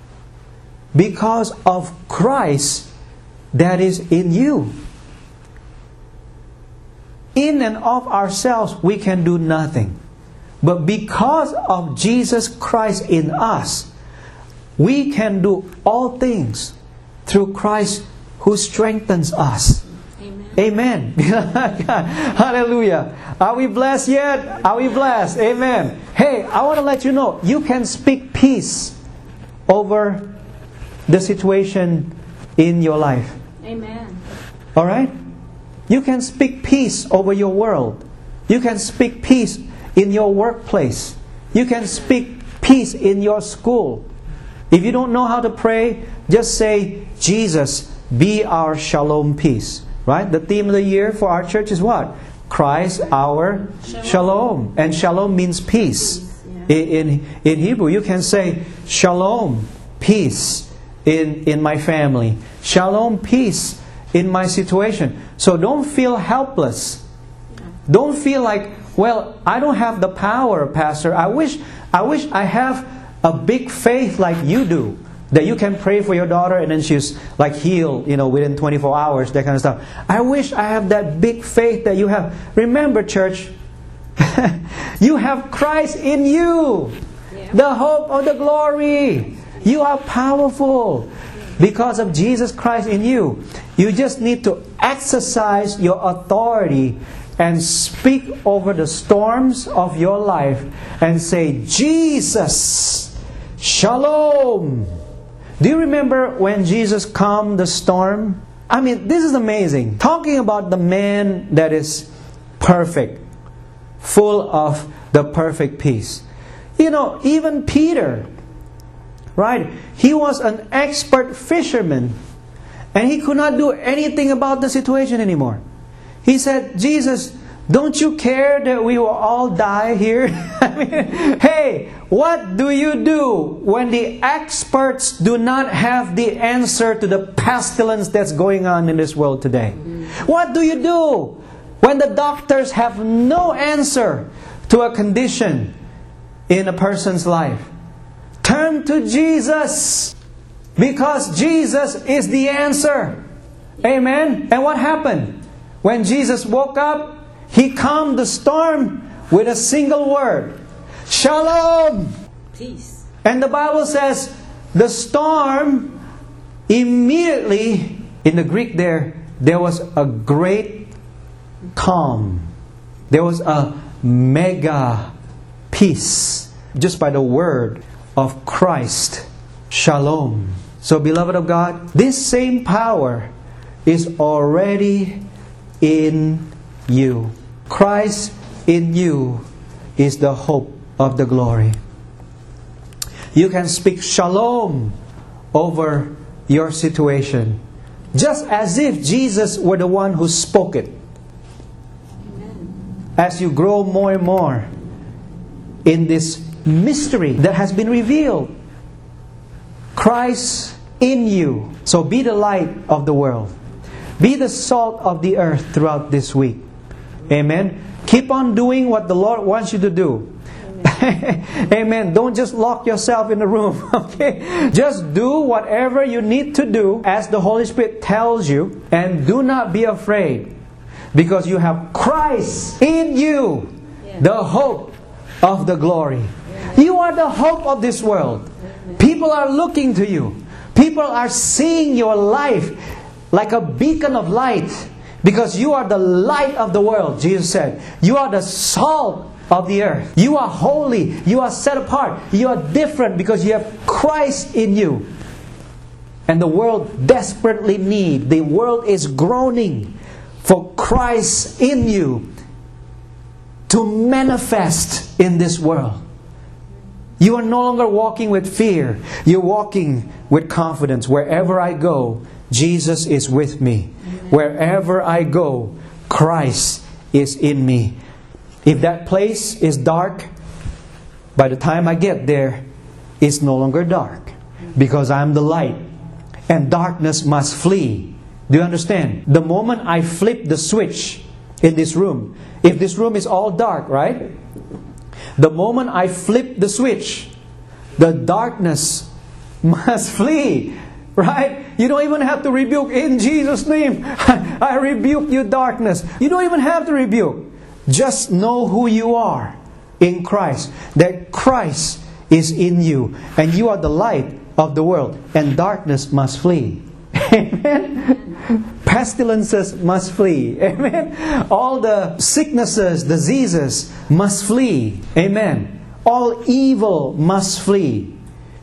because of Christ that is in you. In and of ourselves we can do nothing. But because of Jesus Christ in us, we can do all things through Christ who strengthens us. Amen. Amen. Hallelujah. Are we blessed yet? Are we blessed? Amen. Hey, I want to let you know, you can speak peace over the situation in your life. Amen. Alright? You can speak peace over your world. You can speak peace in your workplace. You can speak peace in your school. If you don't know how to pray, just say, Jesus, be our shalom peace. Right? The theme of the year for our church is what? Christ our shalom. shalom. And shalom means peace. peace yeah. in, in, in Hebrew, you can say, shalom, peace in, in my family. Shalom, peace in my situation. So don't feel helpless. Don't feel like, well, I don't have the power, Pastor. I wish, I wish I have a big faith like you do, that you can pray for your daughter and then she's like healed, you know, within twenty-four hours, that kind of stuff. I wish I have that big faith that you have. Remember, church, you have Christ in you, yeah. the hope of the glory. You are powerful because of Jesus Christ in you. You just need to exercise your authority and speak over the storms of your life and say, Jesus, shalom. Do you remember when Jesus calmed the storm? I mean, this is amazing. Talking about the man that is perfect, full of the perfect peace. You know, even Peter, right? He was an expert fisherman and he could not do anything about the situation anymore. He said, Jesus, don't you care that we will all die here? I mean, hey, what do you do when the experts do not have the answer to the pestilence that's going on in this world today? What do you do when the doctors have no answer to a condition in a person's life? Turn to Jesus, because Jesus is the answer. Amen? And what happened? When Jesus woke up, He calmed the storm with a single word. Shalom! Peace. And the Bible says, the storm immediately, in the Greek there, there was a great calm. There was a mega peace. Just by the word of Christ. Shalom. So beloved of God, this same power is already in you. Christ in you is the hope of the glory. You can speak shalom over your situation, just as if Jesus were the one who spoke it. Amen. As you grow more and more in this mystery that has been revealed, Christ in you. So be the light of the world. Be the salt of the earth throughout this week. Amen. Keep on doing what the Lord wants you to do. Amen. Amen. Don't just lock yourself in the room. Okay. Just do whatever you need to do as the Holy Spirit tells you. And do not be afraid. Because you have Christ in you. Yeah. The hope of the glory. Yeah. You are the hope of this world. Amen. People are looking to you. People are seeing your life like a beacon of light, because you are the light of the world. Jesus said, you are the salt of the earth. You are holy. You are set apart. You are different because you have Christ in you. And the world desperately needs, the world is groaning for Christ in you to manifest in this world. You are no longer walking with fear. You're walking with confidence. Wherever I go, Jesus is with me. Amen. Wherever I go, Christ is in me. If that place is dark, by the time I get there, it's no longer dark. Because I'm the light. And darkness must flee. Do you understand? The moment I flip the switch in this room, if this room is all dark, right? The moment I flip the switch, the darkness must flee. Right? You don't even have to rebuke. In Jesus' name, I rebuke you, darkness. You don't even have to rebuke. Just know who you are in Christ. That Christ is in you. And you are the light of the world. And darkness must flee. Amen? Pestilences must flee. Amen? All the sicknesses, diseases must flee. Amen? All evil must flee.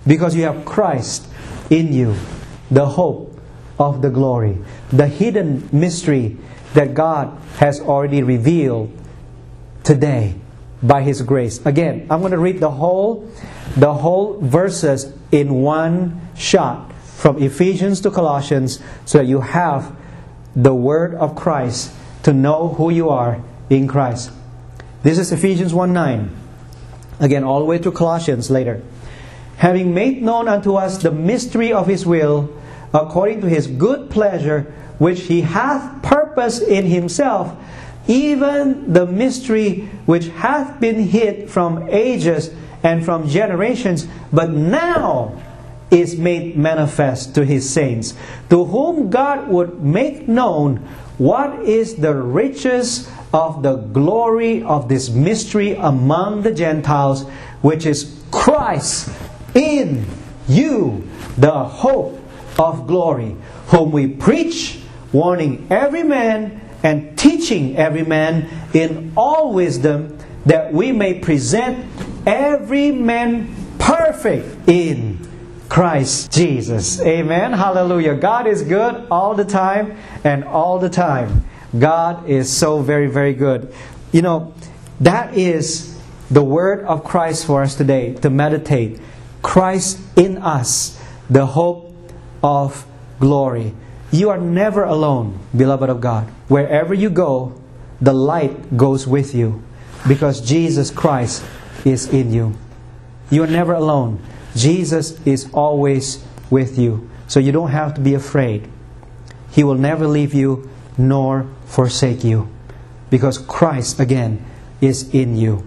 Because you have Christ in you, the hope of the glory, the hidden mystery that God has already revealed today by His grace. Again, I'm going to read the whole, the whole verses in one shot from Ephesians to Colossians, so that you have the word of Christ to know who you are in Christ. This is Ephesians one nine. Again, all the way to Colossians later. Having made known unto us the mystery of His will, according to His good pleasure, which He hath purposed in Himself, even the mystery which hath been hid from ages and from generations, but now is made manifest to His saints, to whom God would make known what is the riches of the glory of this mystery among the Gentiles, which is Christ in you, the hope of glory, whom we preach, warning every man and teaching every man in all wisdom, that we may present every man perfect in Christ Jesus. Amen. Hallelujah. God is good all the time and all the time. God is so very, very good. You know, that is the word of Christ for us today, to meditate. Christ in us, the hope of glory. You are never alone, beloved of God. Wherever you go, the light goes with you, because Jesus Christ is in you. You are never alone. Jesus is always with you. So you don't have to be afraid. He will never leave you nor forsake you, because Christ, again, is in you.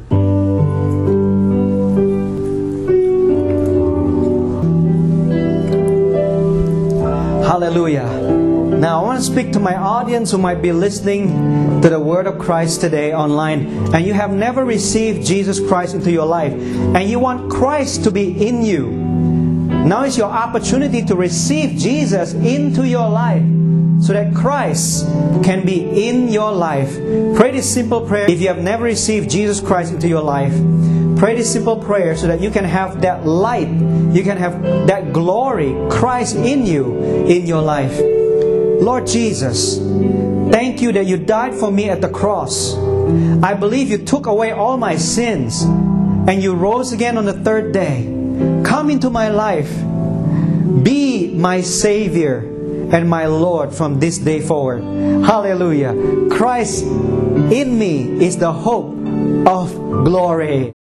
Hallelujah. Now I want to speak to my audience who might be listening to the Word of Christ today online, and you have never received Jesus Christ into your life, and you want Christ to be in you. Now is your opportunity to receive Jesus into your life, so that Christ can be in your life. Pray this simple prayer. If you have never received Jesus Christ into your life, pray this simple prayer so that you can have that light, you can have that glory, Christ in you, in your life. Lord Jesus, thank you that you died for me at the cross. I believe you took away all my sins, and you rose again on the third day. Come into my life. Be my Savior and my Lord from this day forward. Hallelujah. Christ in me is the hope of glory.